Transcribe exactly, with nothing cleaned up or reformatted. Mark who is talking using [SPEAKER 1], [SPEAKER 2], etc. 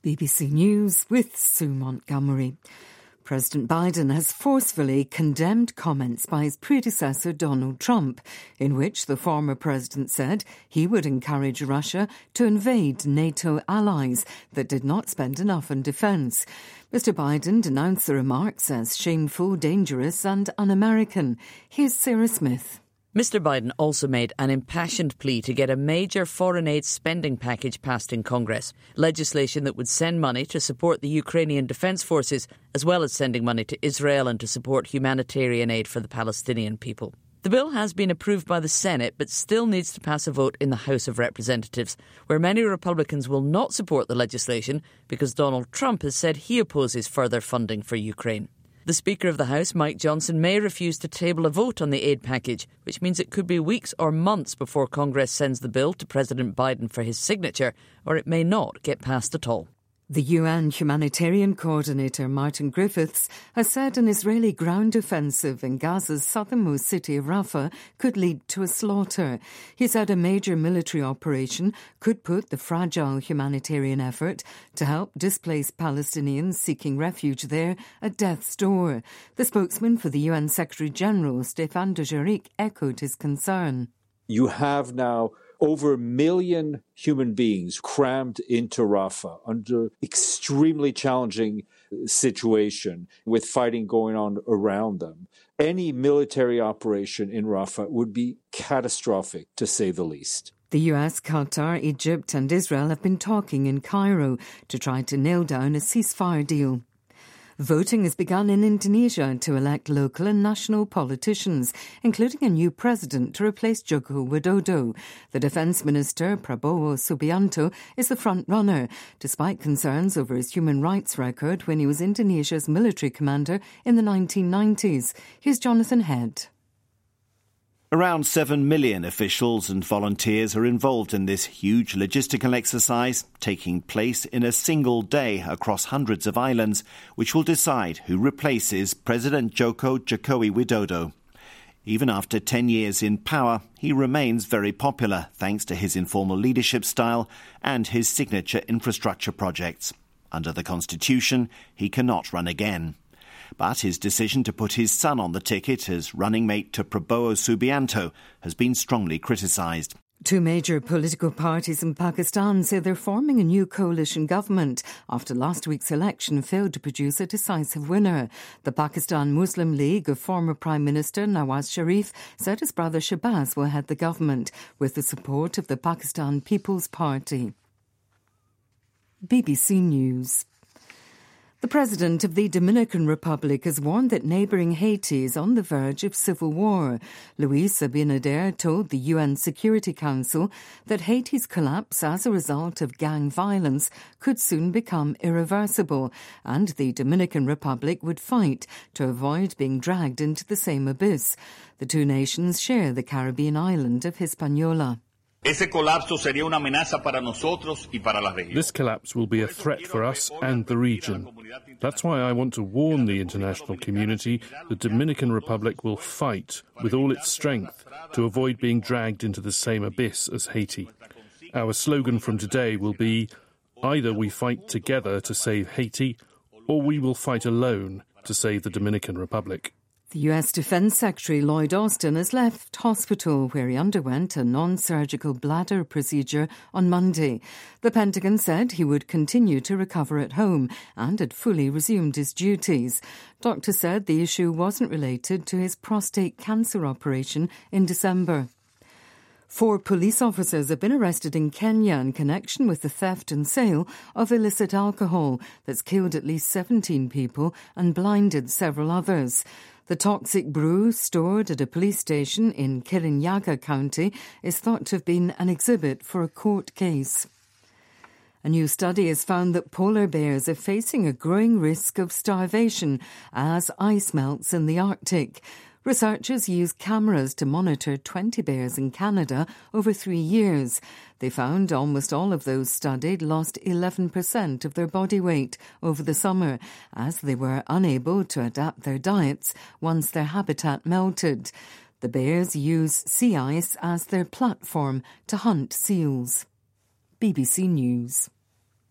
[SPEAKER 1] B B C News with Sue Montgomery. President Biden has forcefully condemned comments by his predecessor Donald Trump, in which the former president said he would encourage Russia to invade NATO allies that did not spend enough on defence. Mister Biden denounced the remarks as shameful, dangerous and un-American. Here's Sarah Smith.
[SPEAKER 2] Mister Biden also made an impassioned plea to get a major foreign aid spending package passed in Congress, legislation that would send money to support the Ukrainian defence forces, as well as sending money to Israel and to support humanitarian aid for the Palestinian people. The bill has been approved by the Senate, but still needs to pass a vote in the House of Representatives, where many Republicans will not support the legislation because Donald Trump has said he opposes further funding for Ukraine. The Speaker of the House, Mike Johnson, may refuse to table a vote on the aid package, which means it could be weeks or months before Congress sends the bill to President Biden for his signature, or it may not get passed at all.
[SPEAKER 1] The U N humanitarian coordinator Martin Griffiths has said an Israeli ground offensive in Gaza's southernmost city of Rafah could lead to a slaughter. He said a major military operation could put the fragile humanitarian effort to help displaced Palestinians seeking refuge there at death's door. The spokesman for the U N Secretary-General, Stéphane Dujarric, echoed his concern.
[SPEAKER 3] You have now over a million human beings crammed into Rafah under extremely challenging situation with fighting going on around them. Any military operation in Rafah would be catastrophic, to say the least.
[SPEAKER 1] The U S, Qatar, Egypt and Israel have been talking in Cairo to try to nail down a ceasefire deal. Voting has begun in Indonesia to elect local and national politicians, including a new president to replace Joko Widodo. The Defence Minister, Prabowo Subianto, is the front-runner, despite concerns over his human rights record when he was Indonesia's military commander in the nineteen nineties. Here's Jonathan Head.
[SPEAKER 4] Around seven million officials and volunteers are involved in this huge logistical exercise, taking place in a single day across hundreds of islands, which will decide who replaces President Joko Jokowi Widodo. Even after ten years in power, he remains very popular thanks to his informal leadership style and his signature infrastructure projects. Under the Constitution, he cannot run again. But his decision to put his son on the ticket as running mate to Prabowo Subianto has been strongly criticised.
[SPEAKER 1] Two major political parties in Pakistan say they're forming a new coalition government after last week's election failed to produce a decisive winner. The Pakistan Muslim League of former Prime Minister Nawaz Sharif said his brother Shahbaz will head the government with the support of the Pakistan People's Party. B B C News. The President of the Dominican Republic has warned that neighbouring Haiti is on the verge of civil war. Luis Abinader told the U N Security Council that Haiti's collapse as a result of gang violence could soon become irreversible, and the Dominican Republic would fight to avoid being dragged into the same abyss. The two nations share the Caribbean island of Hispaniola.
[SPEAKER 5] This collapse will be a threat for us and the region. That's why I want to warn the international community the Dominican Republic will fight with all its strength to avoid being dragged into the same abyss as Haiti. Our slogan from today will be, either we fight together to save Haiti, or we will fight alone to save the Dominican Republic.
[SPEAKER 1] The U S Defence Secretary Lloyd Austin has left hospital where he underwent a non-surgical bladder procedure on Monday. The Pentagon said he would continue to recover at home and had fully resumed his duties. Doctors said the issue wasn't related to his prostate cancer operation in December. Four police officers have been arrested in Kenya in connection with the theft and sale of illicit alcohol that's killed at least seventeen people and blinded several others. The toxic brew stored at a police station in Kirinyaga County is thought to have been an exhibit for a court case. A new study has found that polar bears are facing a growing risk of starvation as ice melts in the Arctic. Researchers used cameras to monitor twenty bears in Canada over three years. They found almost all of those studied lost eleven percent of their body weight over the summer, as they were unable to adapt their diets once their habitat melted. The bears use sea ice as their platform to hunt seals. B B C News.